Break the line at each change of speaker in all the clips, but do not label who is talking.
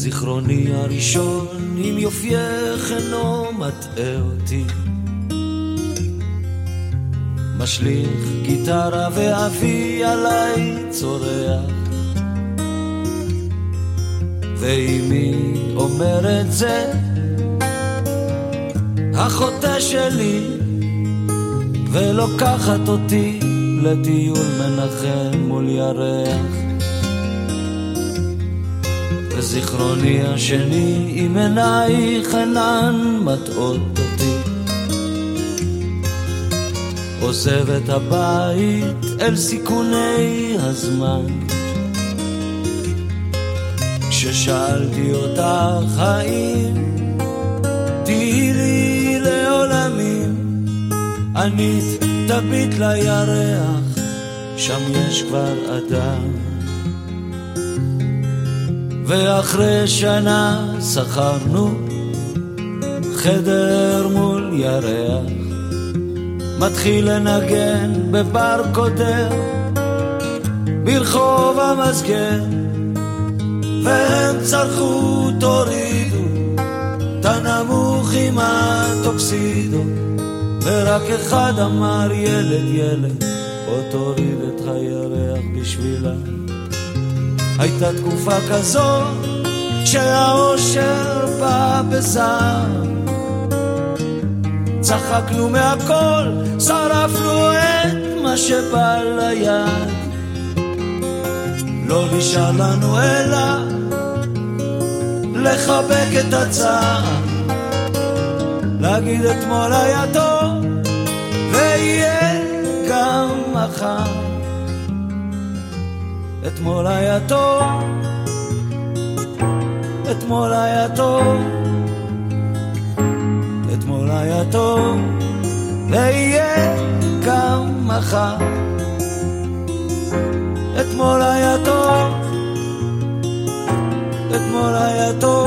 וזיכרוני הראשון עם יופייך אינו מטעה אותי, משליך גיטרה ואבי עליי צורח, ואמי אומרת זה החוטא שלי, ולוקחת אותי לטיול מנחם מול ירח. וזיכרוני השני עם עינייך אינן מטעות אותי, עוזב את הבית אל סיכוני הזמן. כששאלתי אותך האם תהי לי לעולמים, ענית תביט לירח, שם יש כבר אדם. ואחרי שנה שכרנו חדר מול ירח, מתחיל לנגן בבר קודר ברחוב המסגר, והם צרחו תורידו תנמוך עם הטוקסידו, ורק אחד אמר ילד ילד בוא תוריד את הירח בשבילה. הייתה תקופה כזו שהאושר בא בזעם, צחקנו מהכל, שרפנו את מה שבא ליד, לא נשאר לנו אלא לחבק את הצער, להגיד אתמול היה טוב ויהיה גם מחר. אתמול היה טוב, אתמול היה טוב, אתמול היה טוב ויהיה גם מחר. אתמול היה טוב, אתמול היה טוב,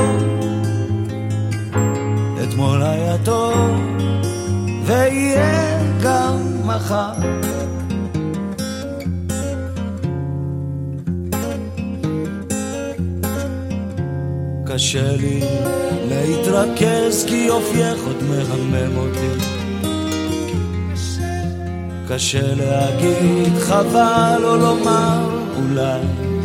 אתמול היה טוב ויהיה גם מחר. קשה לי להתרכז כי יופייך עוד מהמם אותי, קשה להגיד חבל או לומר אולי,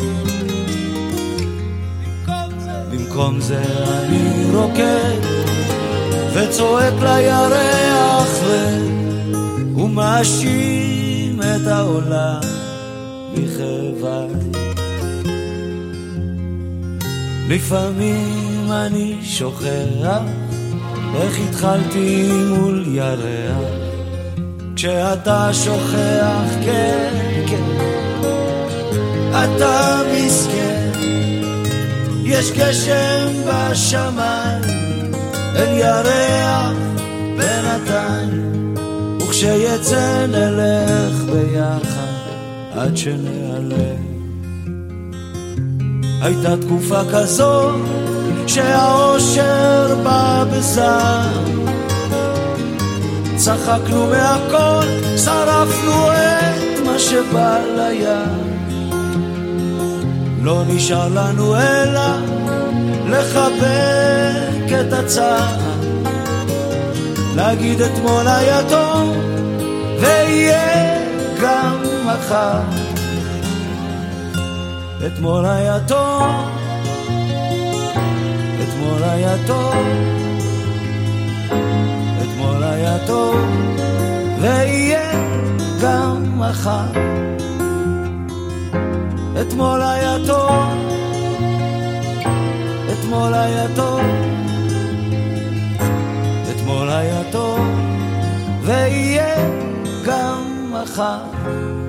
במקום זה אני רוקד וצועק לירח ומאשים את העולם בכאבי. לפעמים אני שוכח איך התחלתי מול ירח, כשאתה שוכח כן כן אתה מסכן, יש גשם בשמיים אל ירח בינתיים, וכשיצא נלך ביחד עד שנעלם. הייתה תקופה כזו שהאושר בא בזעם, צחקנו מהכל, שרפנו את מה שבא ליד, לא נשאר לנו אלא לחבק את הצער, להגיד אתמול היה טוב ויהיה גם מחר. אתמול היה טוב, אתמול היה טוב, אתמול היה טוב ויהיה גם מחר. אתמול היה טוב, אתמול היה טוב, אתמול היה טוב ויהיה גם מחר.